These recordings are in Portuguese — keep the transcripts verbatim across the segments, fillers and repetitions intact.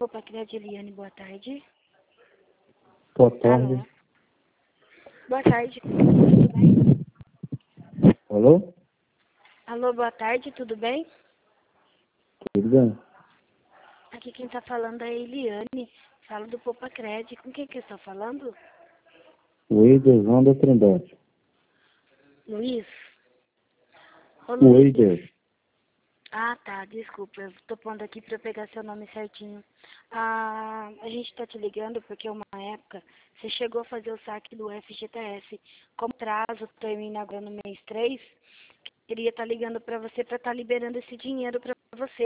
Popacred, Eliane, boa tarde. Boa tarde. Alô? Boa tarde, tudo bem? Alô? Alô, boa tarde, tudo bem? Tudo bem? Aqui quem está falando é a Eliane, falo do Popacred. Com quem que eu estou falando? Weider João da Trindade. Luiz? Ô, Luiz. Weider. Ah, tá, desculpa, eu tô pondo aqui para pegar seu nome certinho. Ah, a gente tá te ligando porque uma época você chegou a fazer o saque do F G T S. Como prazo termina agora no mês três, queria estar ligando para você para estar liberando esse dinheiro para você.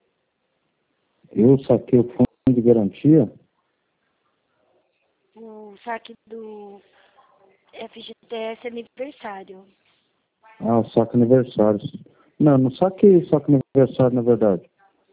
Eu saquei o fundo de garantia? O saque do F G T S aniversário. Ah, o saque aniversário. Não, não saquei saque aniversário, na verdade.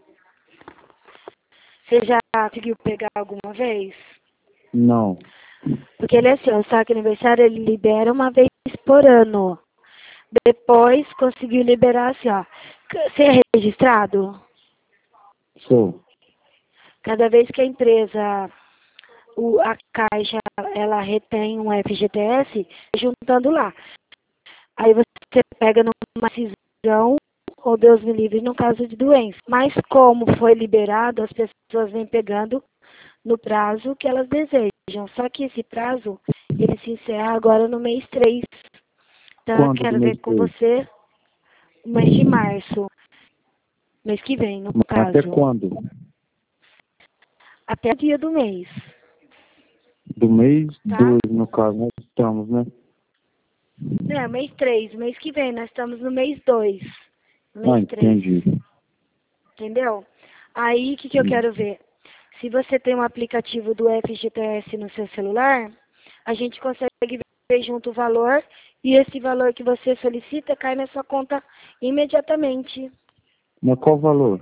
Você já conseguiu pegar alguma vez? Não. Porque ele é assim, o saque aniversário ele libera uma vez por ano. Depois conseguiu liberar assim, ó. Você é registrado? Sou. Cada vez que a empresa, o, a Caixa, ela retém um F G T S, juntando lá. Aí você pega numa cisão, ou Deus me livre, no caso de doença. Mas como foi liberado, as pessoas vêm pegando no prazo que elas desejam. Só que esse prazo, ele se encerra agora no mês três. Então eu Quando do quero ver mês com três? você o mês de março. Mês que vem, no Até caso. quando? Até o dia do mês. Do mês Tá? dois, no caso, nós estamos, né? Não, mês três. Mês que vem, nós estamos no mês dois. Ah, Mês três. entendi. Entendeu? Aí, o que, que eu quero ver? Se você tem um aplicativo do F G T S no seu celular, a gente consegue ver junto o valor e esse valor que você solicita cai na sua conta imediatamente. Mas qual o valor?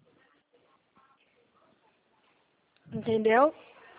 Entendeu?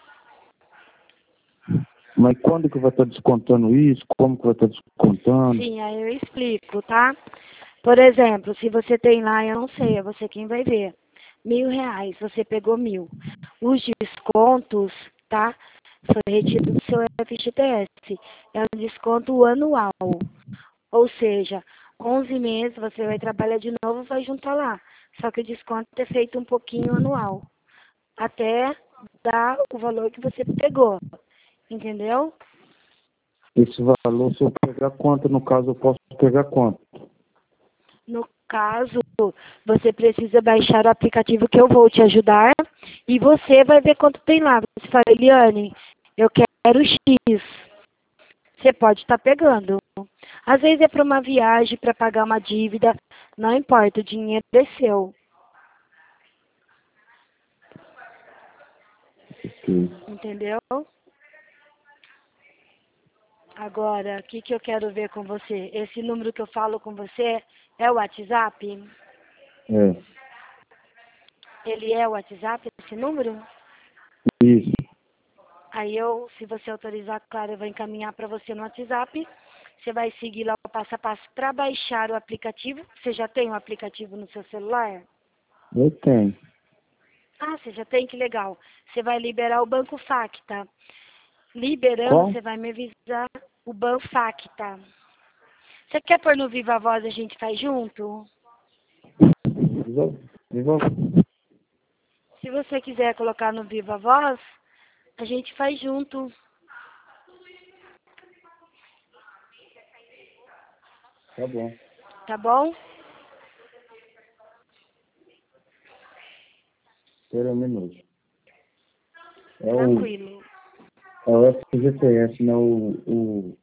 Mas quando que vai estar descontando isso? Como que vai estar descontando? Sim, aí eu explico, tá? Por exemplo, se você tem lá, eu não sei, é você quem vai ver. Mil reais, você pegou mil. Os descontos, tá? Foi retido do seu F G T S. É um desconto anual. Ou seja, onze meses você vai trabalhar de novo e vai juntar lá. Só que o desconto é feito um pouquinho anual. Até dar o valor que você pegou. Entendeu? Esse valor, se eu pegar quanto, no caso, eu posso pegar quanto? No caso, você precisa baixar o aplicativo que eu vou te ajudar e você vai ver quanto tem lá. Você fala, Eliane, eu quero X. Você pode estar pegando. Às vezes é para uma viagem, para pagar uma dívida. Não importa, o dinheiro é seu. Ok. Entendeu? Agora, o que, que eu quero ver com você? Esse número que eu falo com você é o WhatsApp? É. Ele é o WhatsApp, esse número? Isso. Aí eu, se você autorizar, claro, eu vou encaminhar para você no WhatsApp. Você vai seguir lá o passo a passo para baixar o aplicativo. Você já tem o aplicativo no seu celular? Eu tenho. Ah, você já tem? Que legal. Você vai liberar o Banco Facta. Liberando, Qual? você vai me avisar o Banco Facta. Você quer pôr no Viva Voz, a gente faz junto? Viva, viva. Se você quiser colocar no Viva Voz, a gente faz junto. Tá bom. Tá bom? Espera um minuto. É o, Tranquilo. é o F G T S, né? O, o...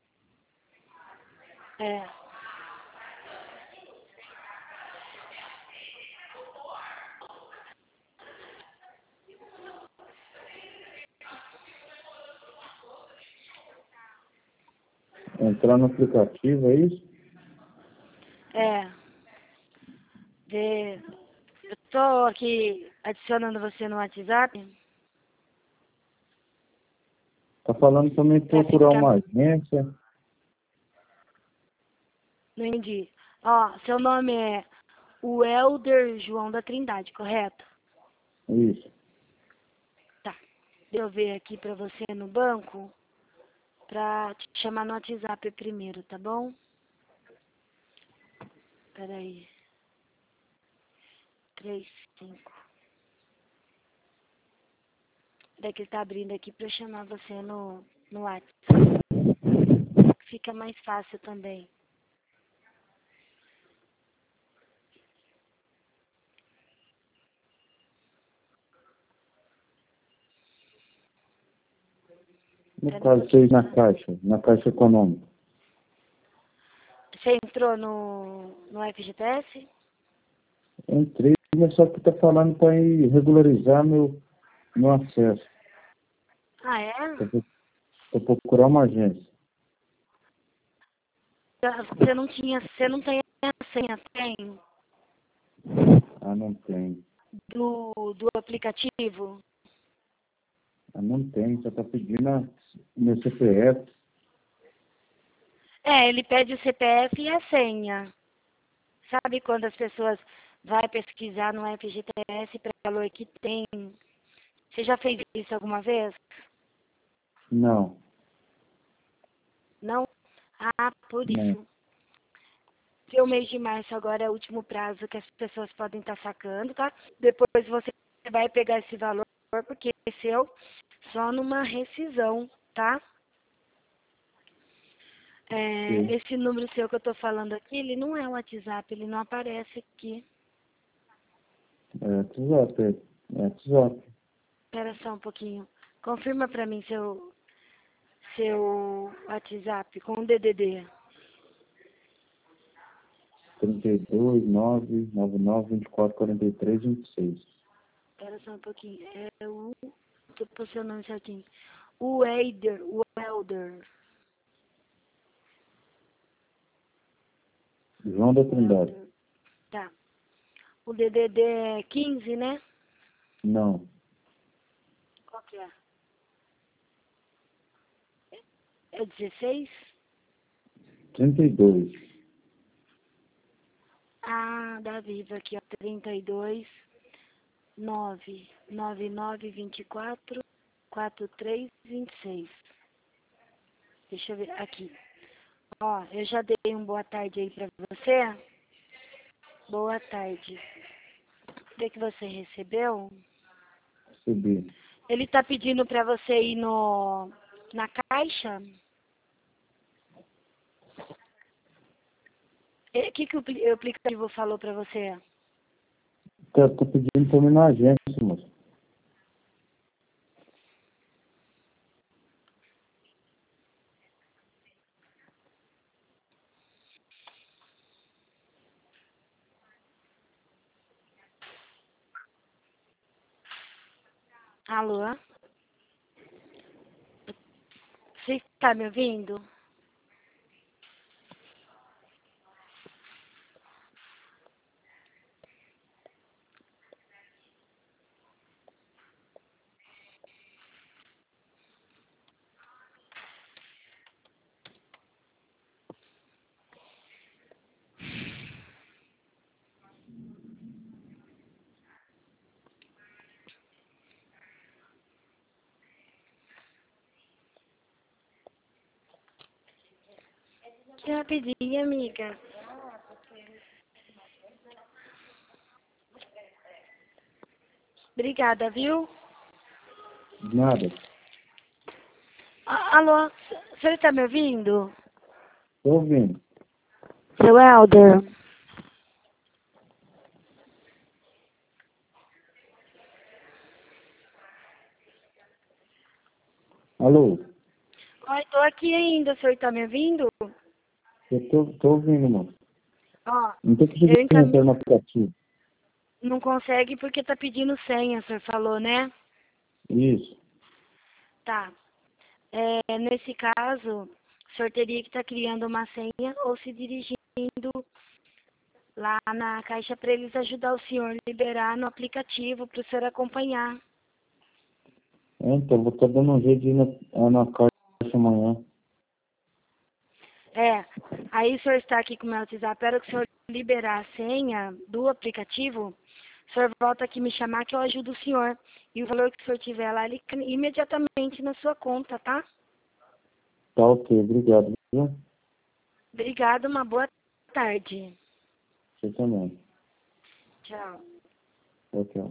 É. Entrar no aplicativo, é isso? É. Vê. Eu tô aqui adicionando você no WhatsApp Tá falando também para procurar ficar. uma agência. Não entendi. Ó, seu nome é o Elder João da Trindade, correto? Isso. eu ver aqui para você no banco, para te chamar no WhatsApp primeiro, tá bom? Peraí. Três, cinco. Peraí que ele tá abrindo aqui para eu chamar você no, no WhatsApp. Fica mais fácil também. No Pera um caso, vocês pouquinho, na tá? Caixa, na Caixa Econômica. Você entrou no, no F G T S? Entrei, mas só que tá falando para ir regularizar meu, meu acesso. Ah, é? Para procurar uma agência. Você não tinha, você não tem a senha, tem? Ah, não tem. Do, do aplicativo? Ah, não tem, só tá pedindo a, meu C P F. É, ele pede o C P F e a senha. Sabe quando as pessoas vão pesquisar no F G T S para valor que tem? Você já fez isso alguma vez? Não, Não? Ah, por não. isso. Porque o mês de março agora é o último prazo que as pessoas podem estar sacando, tá? Depois você vai pegar esse valor, porque é seu, só numa rescisão, tá? É, Sei. esse número seu que eu tô falando aqui, ele não é o WhatsApp, ele não aparece aqui. É WhatsApp, é, é WhatsApp. Espera só um pouquinho. Confirma pra mim seu, seu WhatsApp com o D D D. trinta e dois, nove, nove nove, vinte e quatro, quarenta e três, vinte e seis. Espera só um pouquinho. É o... Tô postando seu nome certinho. O Eider, o Elder. João da Trindade. Elder. Tá. O D D D é quinze, né? Não, Qual que é? É dezesseis? trinta e dois. Ah, da Viva aqui, ó. trinta e dois, nove, nove nove, vinte e quatro, quarenta e três, vinte e seis. Deixa eu ver aqui. Ó, eu já dei um boa tarde aí pra você. Boa tarde. O que que você recebeu? Recebi. Ele tá pedindo pra você ir no na caixa. O que que o pli- o aplicativo falou pra você? Tá, tá pedindo pra mim na agência, moço. Alô? Você está me ouvindo? Que rapidinho, amiga. Obrigada, viu? Nada. A- Alô? O senhor está me ouvindo? Tô ouvindo. Seu Helder? Alô? Oi, tô aqui ainda. O senhor está me ouvindo? Eu tô, tô ouvindo, moço. Ó, Não tô conseguindo eu entrar encaminho. no aplicativo. Não consegue porque tá pedindo senha, o senhor falou, né? Isso. Tá. É, nesse caso, o senhor teria que estar criando uma senha ou se dirigindo lá na caixa para eles ajudar o senhor a liberar no aplicativo para o senhor acompanhar. É, então, vou estar dando um jeito de ir na, é, na Caixa amanhã. É, aí o senhor está aqui com o meu WhatsApp, espero que o senhor liberar a senha do aplicativo, O senhor volta aqui me chamar que eu ajudo o senhor. E o valor que o senhor tiver lá, ele cai imediatamente na sua conta, tá? Tá ok, obrigado. Viu? Obrigada, uma boa tarde. Você também. Tchau. Ok.